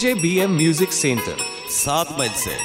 DJ BM music centre 7 मील से।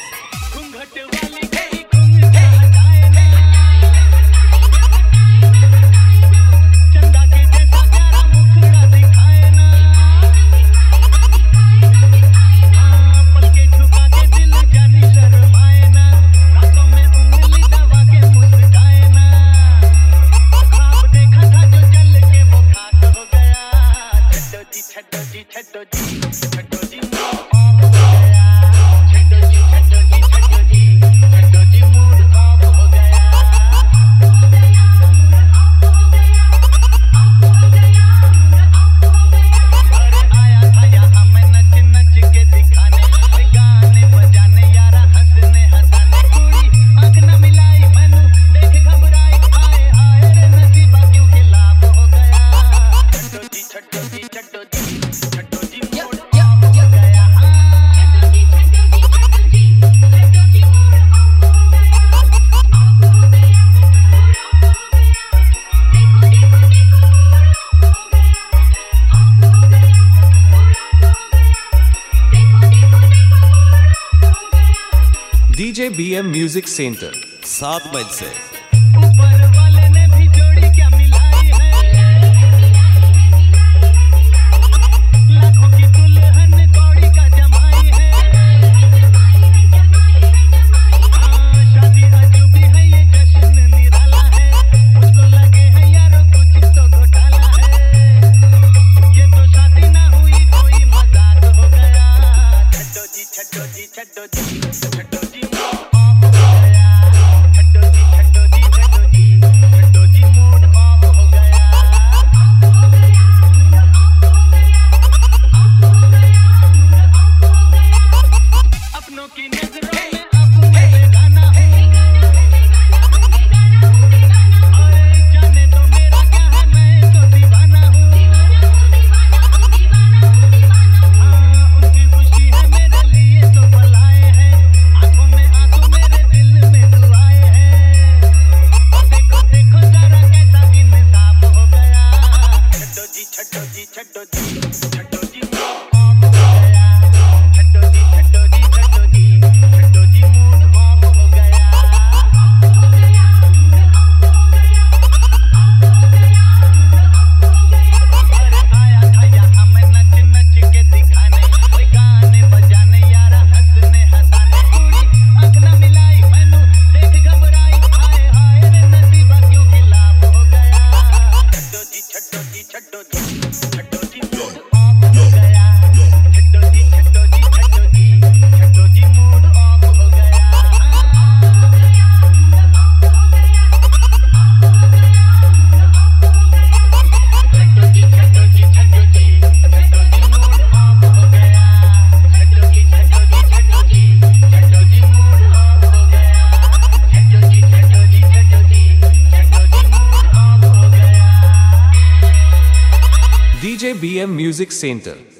DJ BM music centre 7 मील से। ऊपर वाले ने भी जोड़ी क्या मिलाई है, लाखों की दुल्हन कौड़ी का जमाई है। शादी अजूबी है, ये जश्न निराला है, उसको लगे है यारो कुछ तो घोटाला है। ये तो शादी ना हुई कोई मजाक हो गया। छड्डो जी छड्डो जी छड्डो जी छड्डो जी डीजे बीएम म्यूजिक सेंटर